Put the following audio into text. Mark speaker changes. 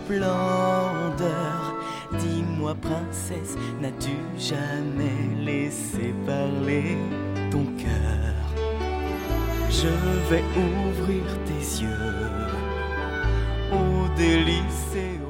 Speaker 1: splendeur. Dis-moi princesse, n'as-tu jamais laissé parler ton cœur? Je vais ouvrir tes yeux aux délices et